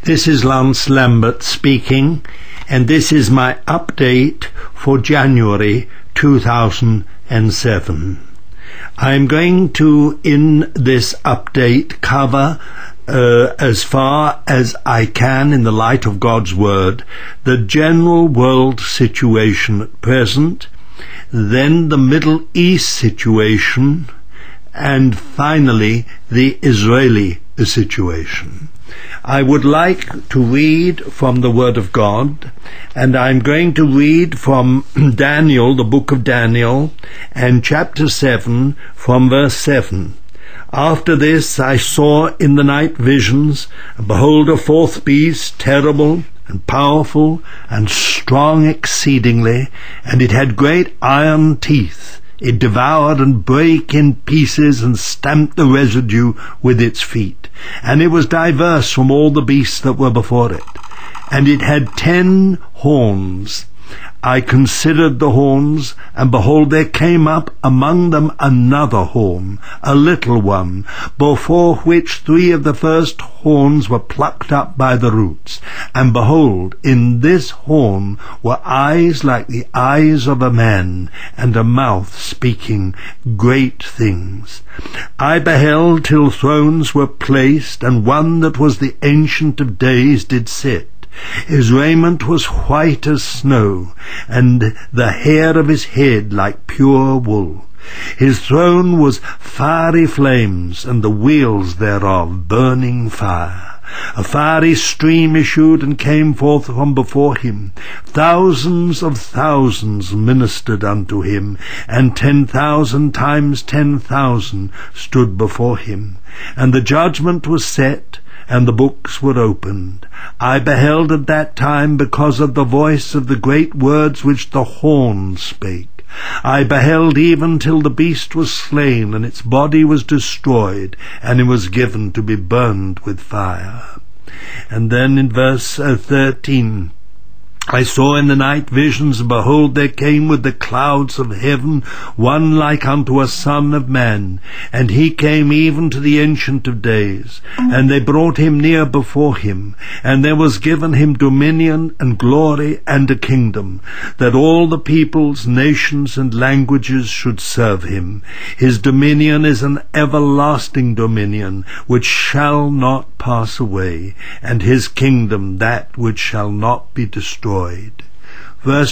This is Lance Lambert speaking, and this is my update for January 2007. I'm going to, in this update, cover as far as I can in the light of God's Word, the general world situation at present, then the Middle East situation, and finally the Israeli situation. I would like to read from the Word of God, and I'm going to read from Daniel, the book of Daniel, and chapter 7, from verse 7. After this I saw in the night visions, and behold, a fourth beast, terrible and powerful and strong exceedingly, and it had great iron teeth. It devoured and brake in pieces and stamped the residue with its feet. And it was diverse from all the beasts that were before it. And it had 10 horns. I considered the horns, and behold, there came up among them another horn, a little one, before which 3 of the first horns were plucked up by the roots. And behold, in this horn were eyes like the eyes of a man, and a mouth speaking great things. I beheld till thrones were placed, and one that was the Ancient of Days did sit. His raiment was white as snow, and the hair of his head like pure wool. His throne was fiery flames, and the wheels thereof burning fire. A fiery stream issued and came forth from before him. Thousands of thousands ministered unto him, and 10,000 times 10,000 stood before him. And the judgment was set, and the books were opened. I beheld at that time because of the voice of the great words which the horn spake. I beheld even till the beast was slain, and its body was destroyed, and it was given to be burned with fire. And then in verse 13, I saw in the night visions, and behold, there came with the clouds of heaven one like unto a son of man, and he came even to the Ancient of Days, and they brought him near before him, and there was given him dominion and glory and a kingdom, that all the peoples, nations, and languages should serve him. His dominion is an everlasting dominion, which shall not pass away, and his kingdom that which shall not be destroyed. Verse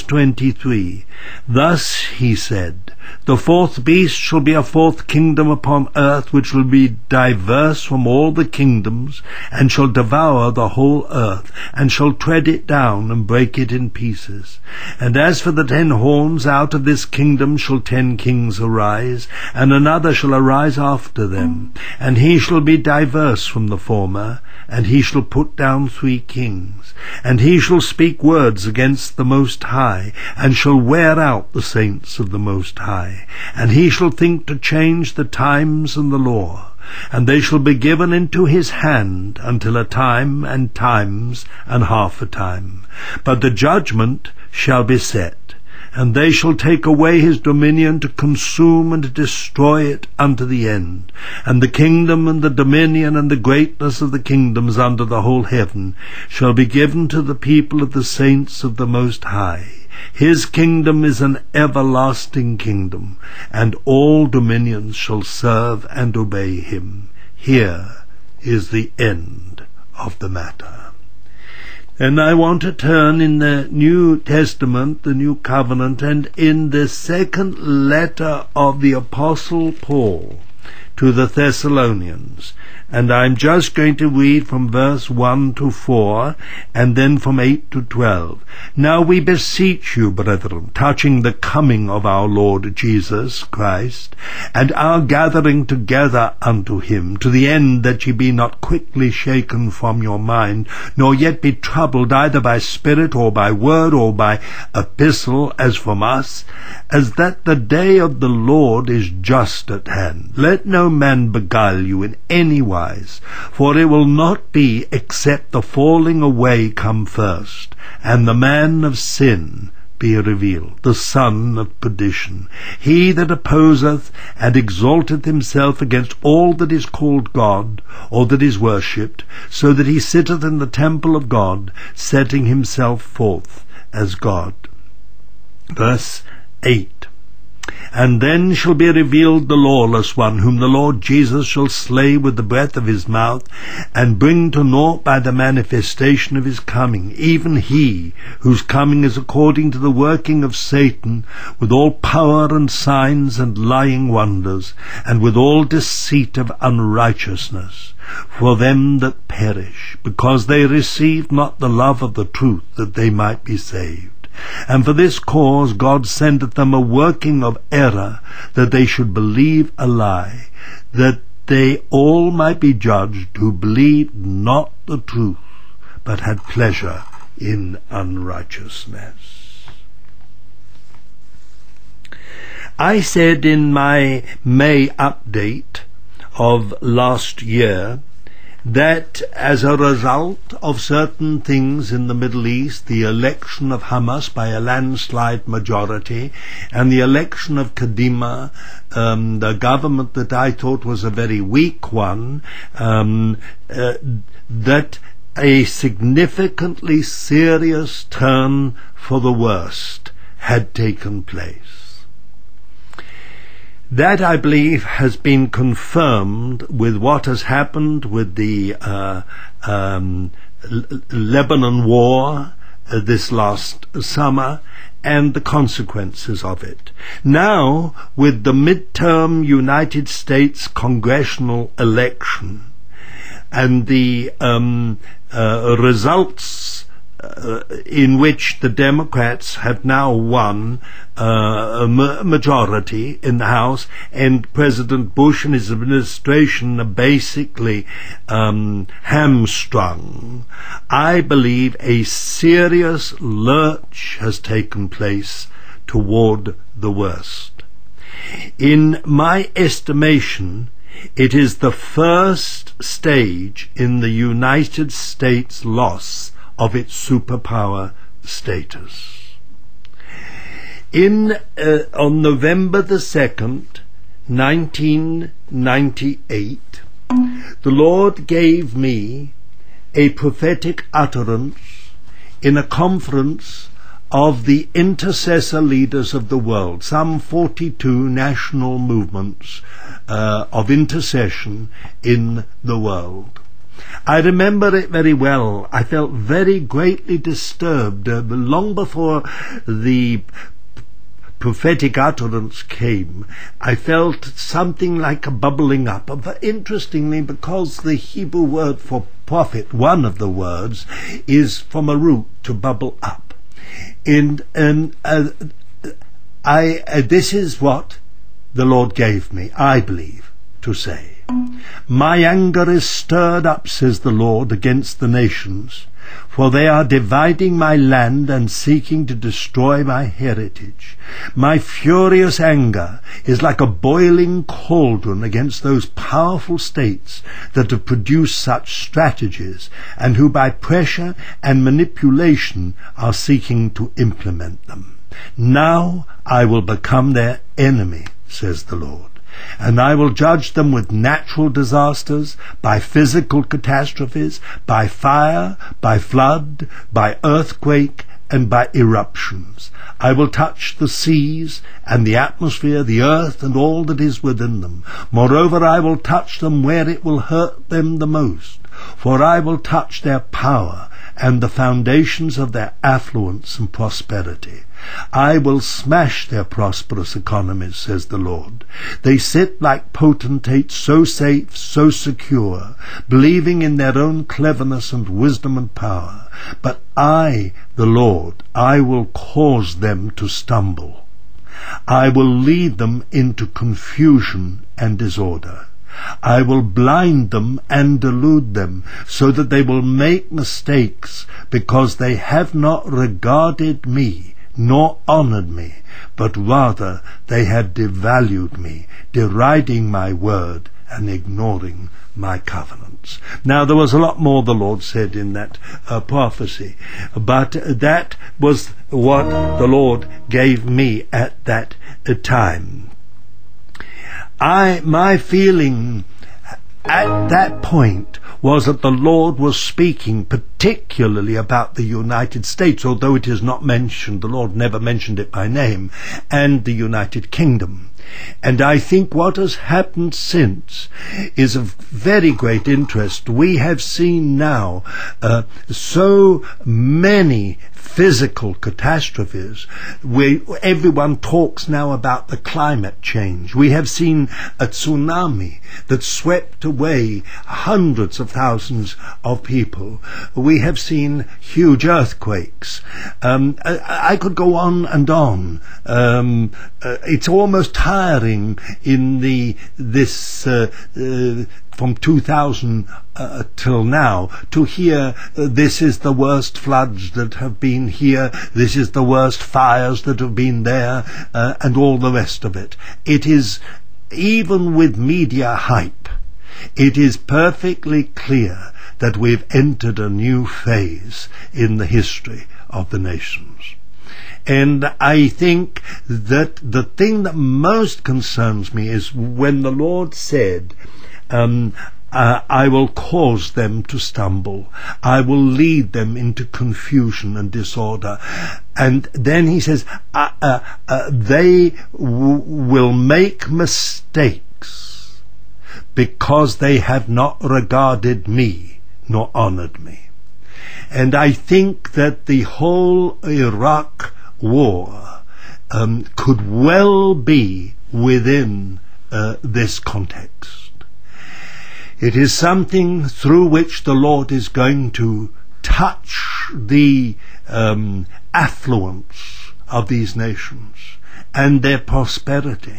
23, Thus he said, The fourth beast shall be a fourth kingdom upon earth, which will be diverse from all the kingdoms, and shall devour the whole earth, and shall tread it down, and break it in pieces. And as for the 10 horns, out of this kingdom shall 10 kings arise, and another shall arise after them. And he shall be diverse from the former, and he shall put down 3 kings. And he shall speak words against the Most High, and shall wear out the saints of the Most High. And he shall think to change the times and the law. And they shall be given into his hand until a time and times and half a time. But the judgment shall be set. And they shall take away his dominion to consume and to destroy it unto the end. And the kingdom and the dominion and the greatness of the kingdoms under the whole heaven shall be given to the people of the saints of the Most High. His kingdom is an everlasting kingdom, and all dominions shall serve and obey him. Here is the end of the matter. And I want to turn in the New Testament, the New Covenant, and in the second letter of the Apostle Paul to the Thessalonians. And I'm just going to read from verse 1 to 4, and then from 8 to 12. Now we beseech you, brethren, touching the coming of our Lord Jesus Christ, and our gathering together unto him, to the end that ye be not quickly shaken from your mind, nor yet be troubled either by spirit, or by word, or by epistle, as from us, as that the day of the Lord is just at hand. Let no man beguile you in any wise, for it will not be except the falling away come first, and the man of sin be revealed, the son of perdition, he that opposeth and exalteth himself against all that is called God, or that is worshipped, so that he sitteth in the temple of God, setting himself forth as God. Verse 8. And then shall be revealed the lawless one, whom the Lord Jesus shall slay with the breath of his mouth, and bring to naught by the manifestation of his coming, even he whose coming is according to the working of Satan, with all power and signs and lying wonders, and with all deceit of unrighteousness, for them that perish, because they received not the love of the truth, that they might be saved. And for this cause God sendeth them a working of error, that they should believe a lie, that they all might be judged who believed not the truth, but had pleasure in unrighteousness. I said in my May update of last year that as a result of certain things in the Middle East, the election of Hamas by a landslide majority, and the election of Kadima, the government that I thought was a very weak one, that a significantly serious turn for the worst had taken place. That, I believe, has been confirmed with what has happened with the Lebanon war this last summer, and the consequences of it. Now, with the midterm United States congressional election and the results in which the Democrats have now won a majority in the House, and President Bush and his administration are basically hamstrung, I believe a serious lurch has taken place toward the worst. In my estimation, it is the first stage in the United States loss of its superpower status. On November the 2nd, 1998, the Lord gave me a prophetic utterance in a conference of the intercessor leaders of the world, some 42 national movements of intercession in the world. I remember it very well. I felt very greatly disturbed long before the prophetic utterance came. I felt something like a bubbling up. Interestingly, because the Hebrew word for prophet, one of the words, is from a root, to bubble up. This is what the Lord gave me, I believe, to say. My anger is stirred up, says the Lord, against the nations, for they are dividing my land and seeking to destroy my heritage. My furious anger is like a boiling cauldron against those powerful states that have produced such strategies, and who by pressure and manipulation are seeking to implement them. Now I will become their enemy, says the Lord, and I will judge them with natural disasters, by physical catastrophes, by fire, by flood, by earthquake, and by eruptions. I will touch the seas and the atmosphere, the earth, and all that is within them. Moreover, I will touch them where it will hurt them the most, for I will touch their power and the foundations of their affluence and prosperity. I will smash their prosperous economies, says the Lord. They sit like potentates, so safe, so secure, believing in their own cleverness and wisdom and power. But I, the Lord, I will cause them to stumble. I will lead them into confusion and disorder. I will blind them and delude them, so that they will make mistakes, because they have not regarded me, nor honored me, but rather they have devalued me, deriding my word and ignoring my covenants. Now, there was a lot more the Lord said in that prophecy, but that was what the Lord gave me at that time. My feeling at that point was that the Lord was speaking particularly about the United States, although it is not mentioned, the Lord never mentioned it by name, and the United Kingdom. And I think what has happened since is of very great interest. We have seen now so many physical catastrophes. Everyone talks now about the climate change. We have seen a tsunami that swept away hundreds of thousands of people. We have seen huge earthquakes. I could go on and on. It's almost tiring in this from 2000 till now to hear this is the worst floods that have been here, this is the worst fires that have been there, and all the rest of it. It is, even with media hype, it is perfectly clear that we've entered a new phase in the history of the nations. And I think that the thing that most concerns me is when the Lord said, I will cause them to stumble. I will lead them into confusion and disorder. And then he says, they will make mistakes because they have not regarded me nor honored me. And I think that the whole Iraq war could well be within this context. It is something through which the Lord is going to touch the affluence of these nations and their prosperity.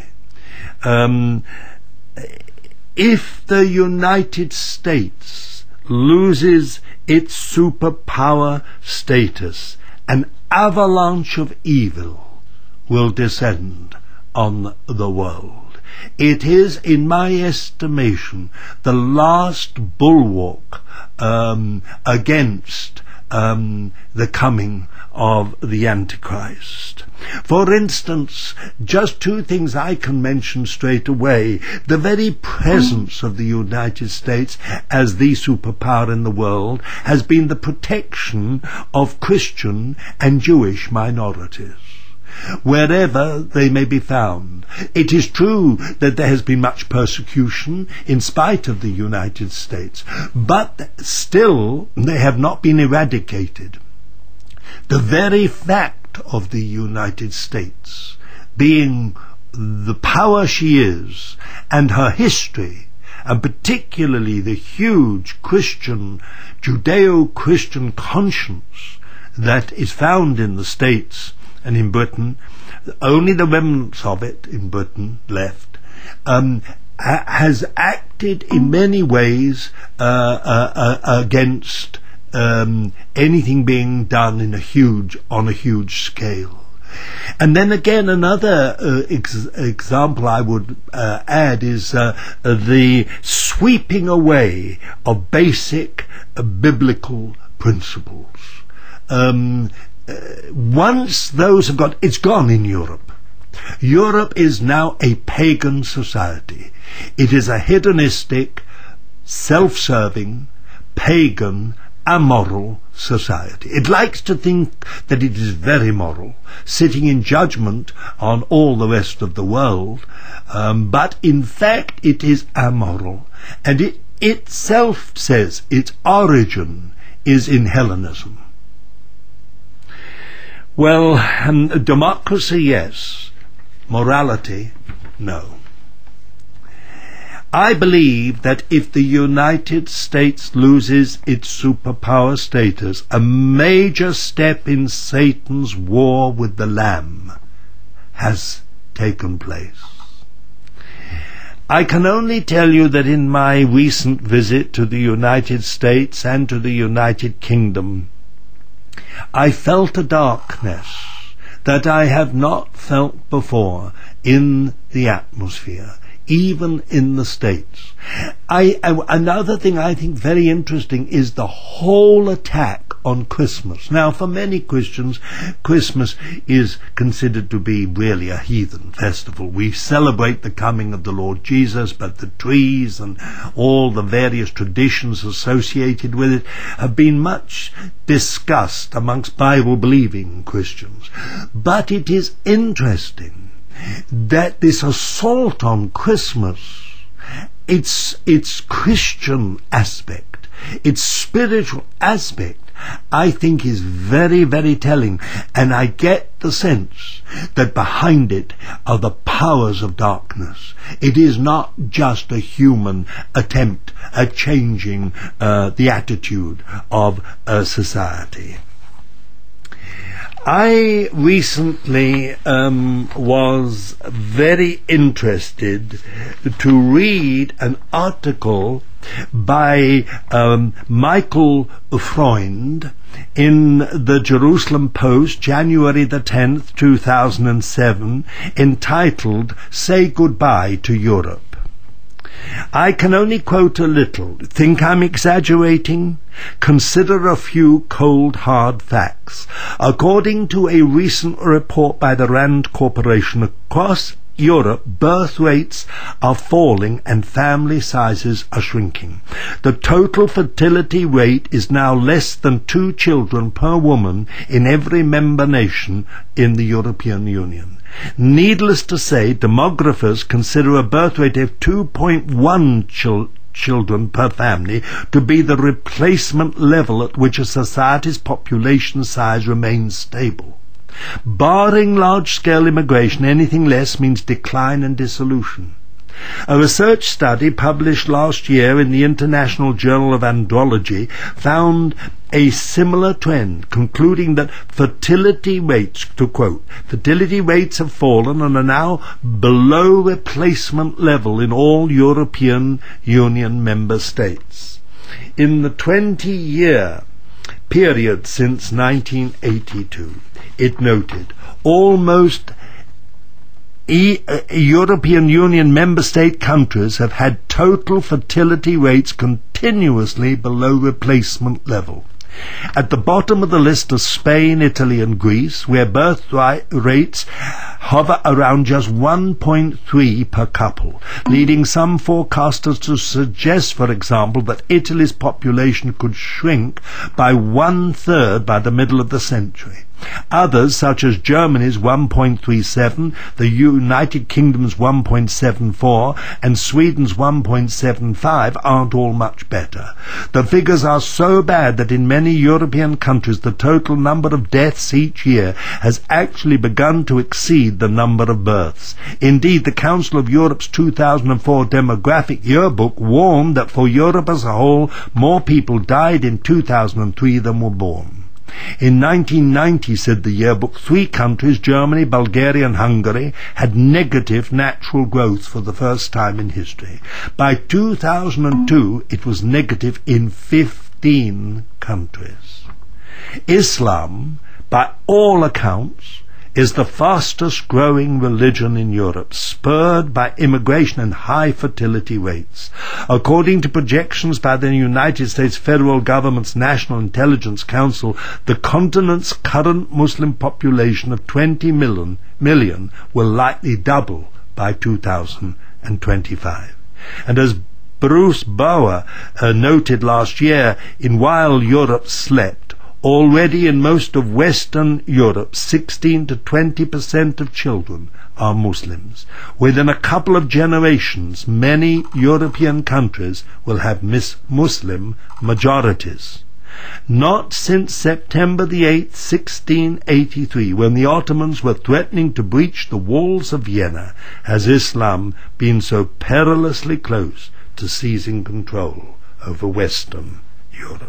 If the United States loses its superpower status, an avalanche of evil will descend on the world. It is, in my estimation, the last bulwark against the coming of the Antichrist. For instance, just two things I can mention straight away. The very presence of the United States as the superpower in the world has been the protection of Christian and Jewish minorities, wherever they may be found. It is true that there has been much persecution in spite of the United States, but still they have not been eradicated. The very fact of the United States being the power she is, and her history, and particularly the huge Christian, Judeo-Christian conscience that is found in the States and in Britain, only the remnants of it in Britain left, has acted in many ways against anything being done on a huge scale. And then again, another example I would add is the sweeping away of basic biblical principles. Once those have gone, it's gone in Europe. Europe is now a pagan society. It is a hedonistic, self-serving, pagan, amoral society. It likes to think that it is very moral, sitting in judgment on all the rest of the world, but in fact it is amoral. And it itself says its origin is in Hellenism. Well, democracy, yes. Morality, no. I believe that if the United States loses its superpower status, a major step in Satan's war with the Lamb has taken place. I can only tell you that in my recent visit to the United States and to the United Kingdom, I felt a darkness that I have not felt before in the atmosphere, even in the States. Another thing I think very interesting is the whole attack on Christmas. Now, for many Christians, Christmas is considered to be really a heathen festival. We celebrate the coming of the Lord Jesus, but the trees and all the various traditions associated with it have been much discussed amongst Bible-believing Christians. But it is interesting that this assault on Christmas, its Christian aspect, its spiritual aspect, I think is very, very telling, and I get the sense that behind it are the powers of darkness. It is not just a human attempt at changing the attitude of a society. I recently was very interested to read an article by Michael Freund in the Jerusalem Post, January the 10th, 2007, entitled "Say Goodbye to Europe." I can only quote a little. Think I'm exaggerating? Consider a few cold, hard facts. According to a recent report by the Rand Corporation, across Europe, birth rates are falling and family sizes are shrinking. The total fertility rate is now less than 2 children per woman in every member nation in the European Union. Needless to say, demographers consider a birth rate of 2.1 children per family to be the replacement level at which a society's population size remains stable. Barring large-scale immigration, anything less means decline and dissolution. A research study published last year in the International Journal of Andrology found a similar trend, concluding that fertility rates, to quote, fertility rates have fallen and are now below replacement level in all European Union member states. In the 20-year period since 1982, it noted, almost European Union member state countries have had total fertility rates continuously below replacement level. At the bottom of the list are Spain, Italy and Greece, where birth rates hover around just 1.3 per couple, leading some forecasters to suggest, for example, that Italy's population could shrink by 1/3 by the middle of the century. Others, such as Germany's 1.37, the United Kingdom's 1.74, and Sweden's 1.75, aren't all much better. The figures are so bad that in many European countries the total number of deaths each year has actually begun to exceed the number of births. Indeed, the Council of Europe's 2004 Demographic Yearbook warned that for Europe as a whole, more people died in 2003 than were born. In 1990, said the yearbook, 3 countries, Germany, Bulgaria and Hungary, had negative natural growth for the first time in history. By 2002, it was negative in 15 countries. Islam, by all accounts, is the fastest growing religion in Europe, spurred by immigration and high fertility rates. According to projections by the United States federal government's National Intelligence Council, the continent's current Muslim population of 20 million will likely double by 2025. And as Bruce Bauer noted last year, in While Europe Slept, already in most of Western Europe, 16 to 20% of children are Muslims. Within a couple of generations, many European countries will have Muslim majorities. Not since September the 8th, 1683, when the Ottomans were threatening to breach the walls of Vienna, has Islam been so perilously close to seizing control over Western Europe.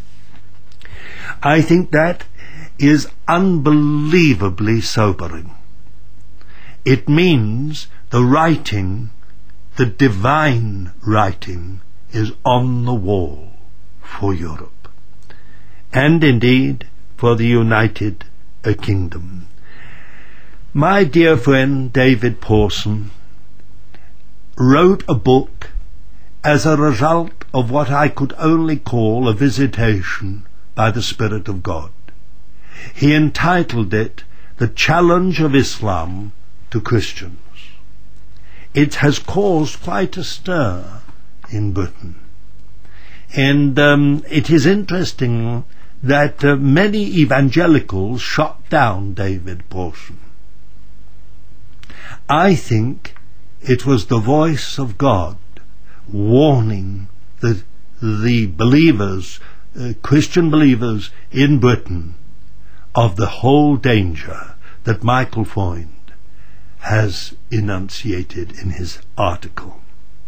I think that is unbelievably sobering. It means the writing, the divine writing, is on the wall for Europe, and indeed for the United Kingdom. My dear friend David Pawson, wrote a book as a result of what I could only call a visitation by the Spirit of God. He entitled it The Challenge of Islam to Christians. It has caused quite a stir in Britain. And it is interesting that many evangelicals shot down David Pawson. I think it was the voice of God warning the believers, Christian believers in Britain, of the whole danger that Michael Freund has enunciated in his article.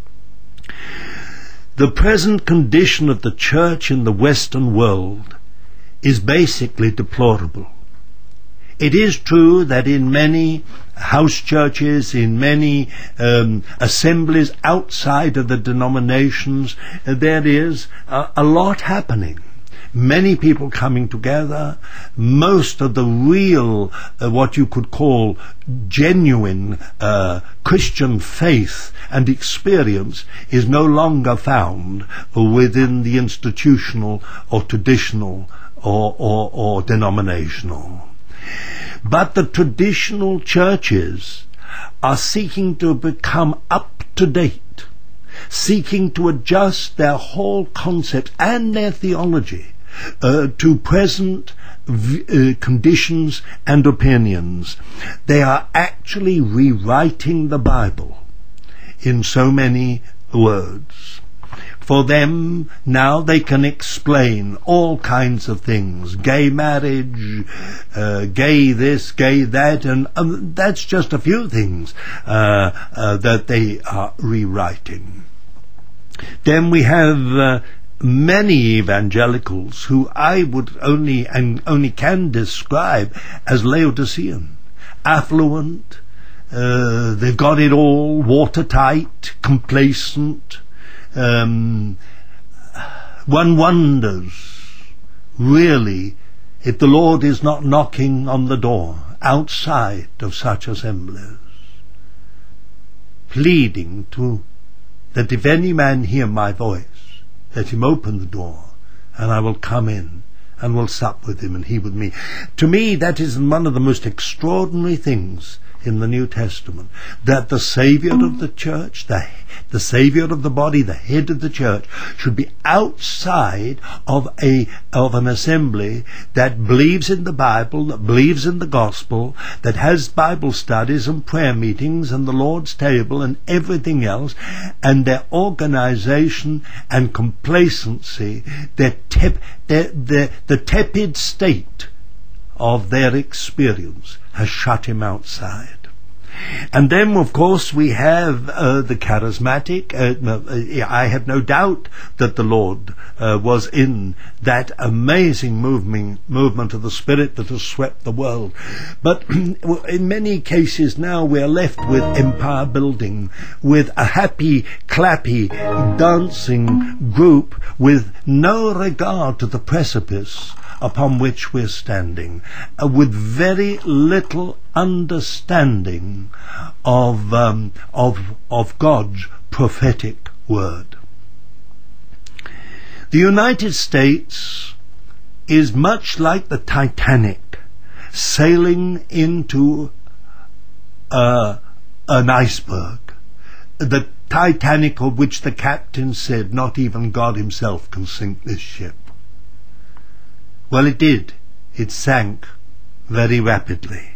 The present condition of the church in the Western world is basically deplorable. It is true that in many house churches, in many assemblies outside of the denominations, there is a lot happening. Many people coming together. Most of the real, what you could call genuine Christian faith and experience is no longer found within the institutional or traditional or denominational. But the traditional churches are seeking to become up to date, seeking to adjust their whole concept and their theology to present conditions and opinions. They are actually rewriting the Bible in so many words. For them, now they can explain all kinds of things. Gay marriage, gay this, gay that, and that's just a few things that they are rewriting. Then we have many evangelicals who I would only can describe as Laodicean, affluent, they've got it all, watertight, complacent. One wonders, really, if the Lord is not knocking on the door outside of such assemblies, pleading that if any man hear my voice, let him open the door, and I will come in and will sup with him and he with me. To me, that is one of the most extraordinary things in the New Testament, that the Saviour of the church, the Saviour of the body, the head of the church, should be outside of an assembly that believes in the Bible, that believes in the gospel, that has Bible studies and prayer meetings and the Lord's table and everything else, and their organization and complacency, the tepid state of their experience has shut him outside. And then, of course, we have the charismatic. I have no doubt that the Lord was in that amazing movement of the Spirit that has swept the world. But in many cases now we are left with empire building, with a happy, clappy, dancing group with no regard to the precipice upon which we're standing, with very little understanding of God's prophetic word. The United States is much like the Titanic sailing into an iceberg, the Titanic of which the captain said, "Not even God himself can sink this ship." Well, it did. It sank very rapidly.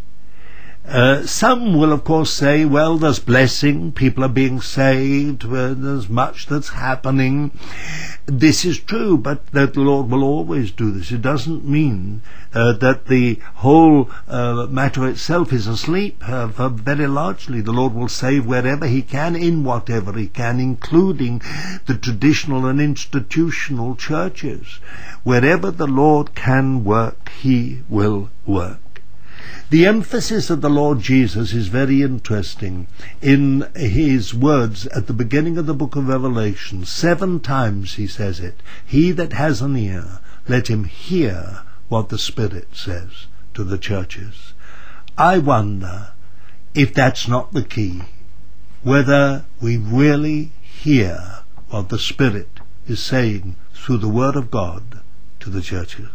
Some will, of course, say, well, there's blessing, people are being saved, there's much that's happening. This is true, but that the Lord will always do this. It doesn't mean that the whole matter itself is asleep. Very largely, the Lord will save wherever he can, in whatever he can, including the traditional and institutional churches. Wherever the Lord can work, he will work. The emphasis of the Lord Jesus is very interesting in his words at the beginning of the book of Revelation. 7 times he says it. He that has an ear, let him hear what the Spirit says to the churches. I wonder if that's not the key. whether we really hear what the Spirit is saying through the Word of God to the churches.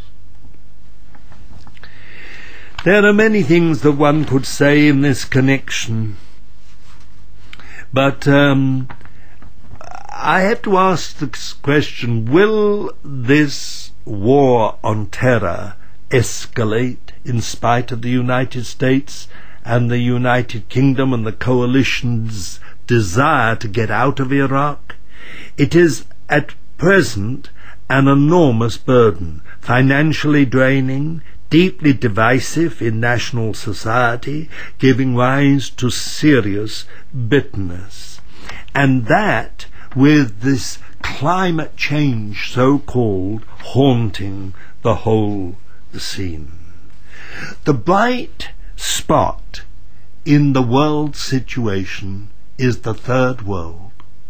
There are many things that one could say in this connection, but I have to ask this question: will this war on terror escalate in spite of the United States and the United Kingdom and the coalition's desire to get out of Iraq? It is at present an enormous burden, financially draining, deeply divisive in national society, giving rise to serious bitterness. And that, with this climate change so-called haunting the whole scene. The bright spot in the world situation is the Third World.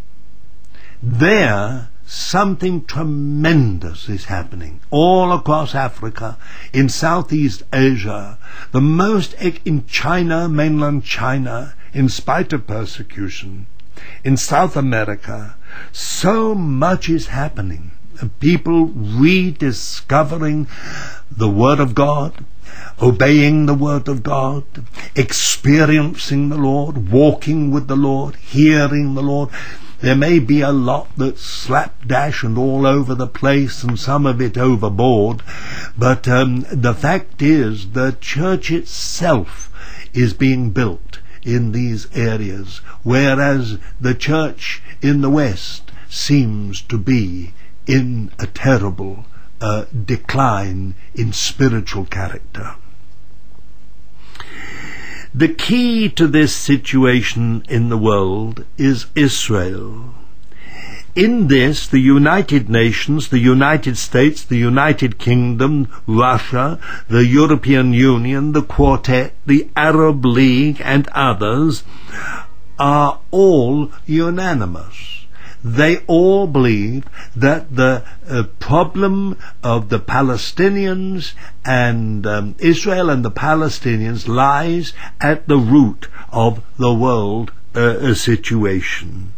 There, something tremendous is happening all across Africa, in Southeast Asia, in China, mainland China, in spite of persecution, in South America. So much is happening. People rediscovering the Word of God, obeying the Word of God, experiencing the Lord, walking with the Lord, hearing the Lord. There may be a lot that's slapdash and all over the place, and some of it overboard, but the fact is the church itself is being built in these areas, whereas the church in the West seems to be in a terrible decline in spiritual character. The key to this situation in the world is Israel. In this, the United Nations, the United States, the United Kingdom, Russia, the European Union, the Quartet, the Arab League, and others are all unanimous. They all believe that the problem of the Palestinians and Israel and the Palestinians lies at the root of the world situation.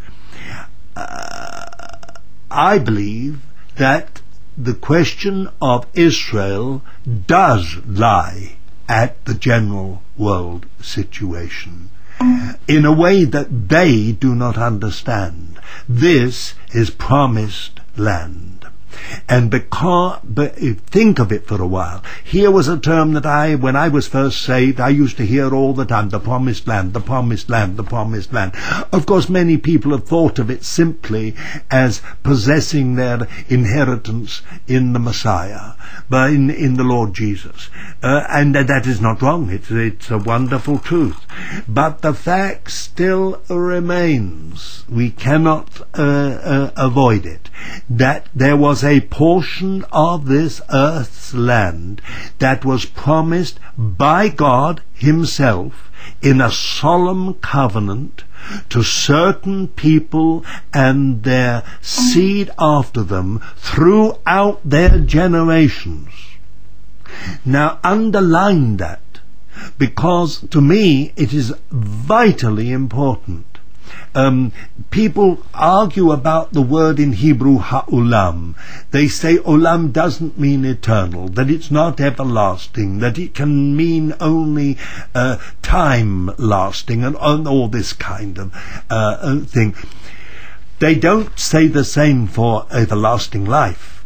I believe that the question of Israel does lie at the general world situation in a way that they do not understand. This is promised land. And think of it for a while. Here was a term that when I was first saved, I used to hear all the time: the promised land, the promised land, the promised land. Of course, many people have thought of it simply as possessing their inheritance in the Messiah, but in the Lord Jesus. And that is not wrong. It's a wonderful truth. But the fact still remains, we cannot avoid it, that there was a portion of this earth's land that was promised by God Himself in a solemn covenant to certain people and their seed after them throughout their generations. Now underline that, because to me it is vitally important. People argue about the word in Hebrew ha'olam. They say olam doesn't mean eternal, that it's not everlasting, that it can mean only time lasting, and all this kind of thing. They don't say the same for everlasting life,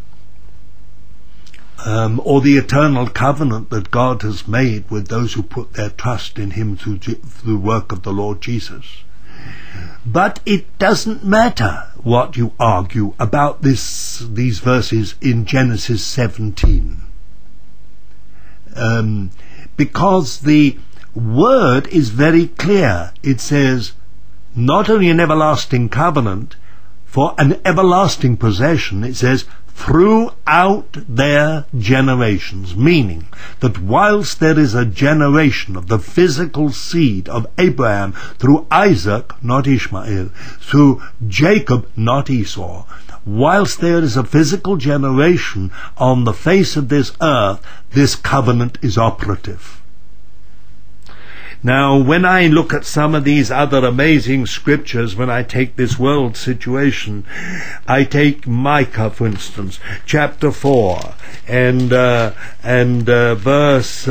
or the eternal covenant that God has made with those who put their trust in Him through the work of the Lord Jesus. But it doesn't matter what you argue about these verses in Genesis 17, because the word is very clear. It says not only an everlasting covenant for an everlasting possession, it says throughout their generations, meaning that whilst there is a generation of the physical seed of Abraham through Isaac, not Ishmael, through Jacob, not Esau, whilst there is a physical generation on the face of this earth, this covenant is operative. Now, when I look at some of these other amazing scriptures, when I take this world situation, I take Micah, for instance, chapter 4, and verse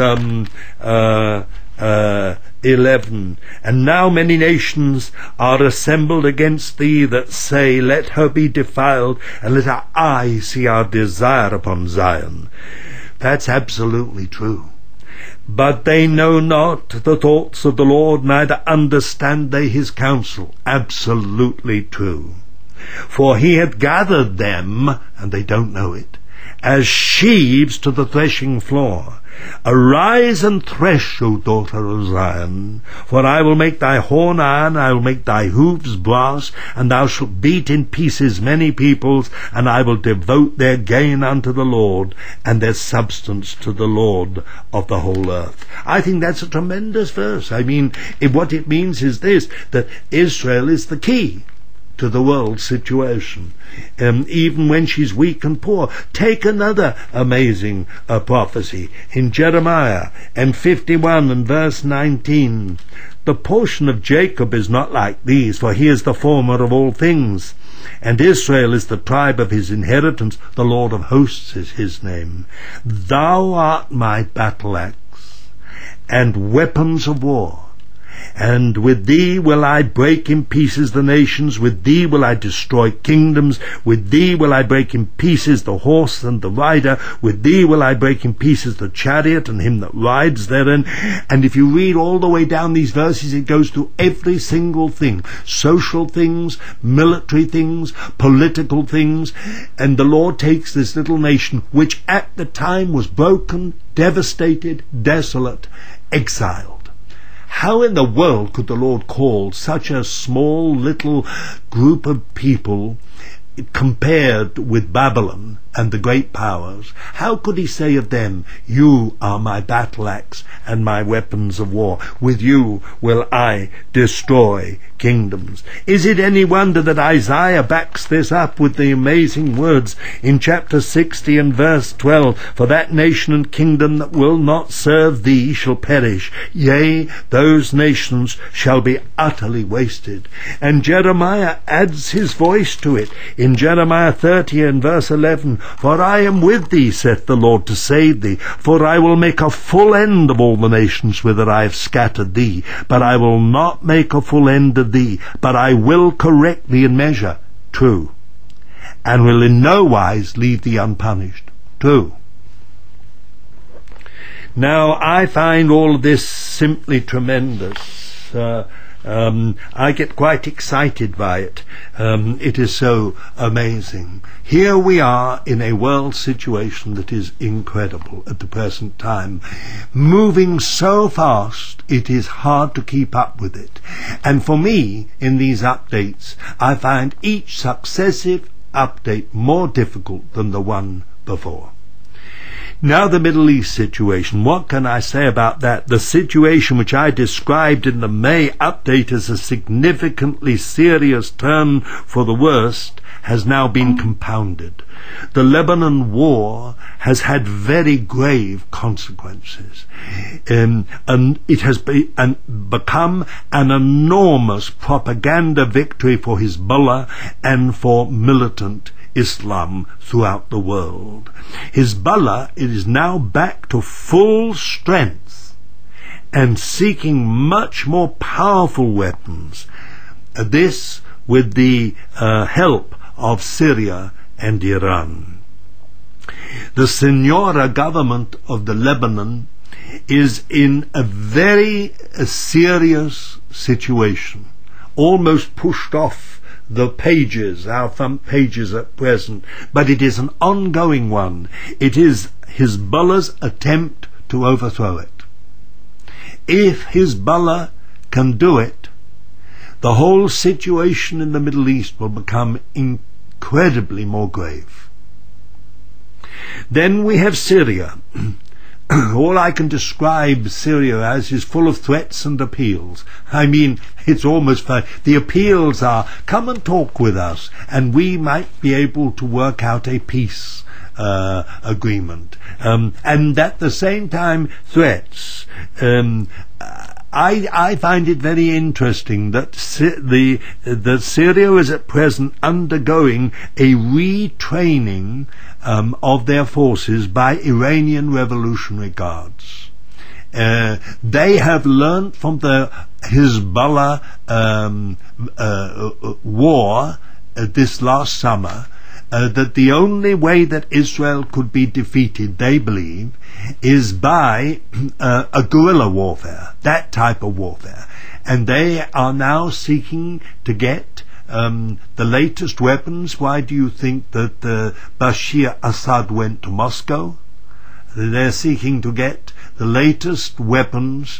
11. And now many nations are assembled against thee, that say, let her be defiled, and let our eyes see our desire upon Zion. That's absolutely true. But they know not the thoughts of the Lord, neither understand they his counsel. Absolutely true. For he hath gathered them, and they don't know it, as sheaves to the threshing floor. Arise and thresh, O daughter of Zion, for I will make thy horn iron, I will make thy hoofs brass, and thou shalt beat in pieces many peoples, and I will devote their gain unto the Lord, and their substance to the Lord of the whole earth. I think that's a tremendous verse. I mean, what it means is this, that Israel is the key to the world situation, even when she's weak and poor. Take another amazing prophecy in Jeremiah and 51 and verse 19. The portion of Jacob is not like these, for he is the former of all things, and Israel is the tribe of his inheritance. The Lord of hosts is his name. Thou art my battle axe and weapons of war. And with thee will I break in pieces the nations, with thee will I destroy kingdoms, with thee will I break in pieces the horse and the rider, with thee will I break in pieces the chariot and him that rides therein. And if you read all the way down these verses, it goes through every single thing, social things, military things, political things, and the Lord takes this little nation, which at the time was broken, devastated, desolate, exiled. How in the world could the Lord call such a small little group of people compared with Babylon and the great powers? How could he say of them, you are my battle axe and my weapons of war. With you will I destroy kingdoms. Is it any wonder that Isaiah backs this up with the amazing words in chapter 60 and verse 12, for that nation and kingdom that will not serve thee shall perish, yea, those nations shall be utterly wasted. And Jeremiah adds his voice to it in Jeremiah 30 and verse 11, for I am with thee, saith the Lord, to save thee, for I will make a full end of all the nations whither I have scattered thee, but I will not make a full end of thee, but I will correct thee in measure. True. And will in no wise leave thee unpunished. True. Now, I find all of this simply tremendous. I get quite excited by it. It is so amazing. Here we are in a world situation that is incredible at the present time, moving so fast it is hard to keep up with it. And for me, in these updates, I find each successive update more difficult than the one before. Now the Middle East situation, what can I say about that? The situation which I described in the May update as a significantly serious turn for the worst has now been compounded. The Lebanon war has had very grave consequences. And it has become an enormous propaganda victory for Hezbollah and for militant Islam throughout the world. Hezbollah is now back to full strength and seeking much more powerful weapons. This with the help of Syria and Iran. The Senora government of the Lebanon is in a very serious situation, almost pushed off the pages, our front pages at present, but it is an ongoing one. It is Hezbollah's attempt to overthrow it. If Hezbollah can do it, the whole situation in the Middle East will become incredibly more grave. Then we have Syria. All I can describe Syria as is full of threats and appeals. I mean, it's almost fun. The appeals are, come and talk with us, and we might be able to work out a peace agreement. And at the same time, threats. I find it very interesting that that Syria is at present undergoing a retraining of their forces by Iranian Revolutionary Guards. They have learnt from the Hezbollah war this last summer that the only way that Israel could be defeated, they believe, is by a guerrilla warfare, that type of warfare. And they are now seeking to get the latest weapons. Why do you think that Bashir Assad went to Moscow? They're seeking to get the latest weapons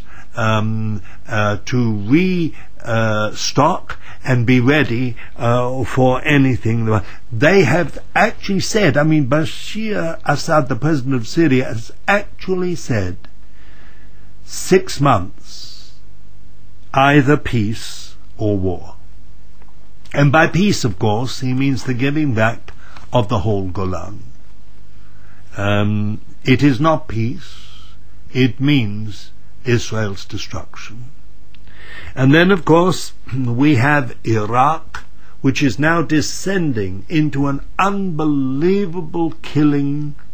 to restock and be ready for anything. They have actually said, Bashir Assad, the president of Syria, has actually said 6 months, either peace or war. And by peace, of course, he means the giving back of the whole Golan. It is not peace, it means Israel's destruction. And then, of course, we have Iraq, which is now descending into an unbelievable killing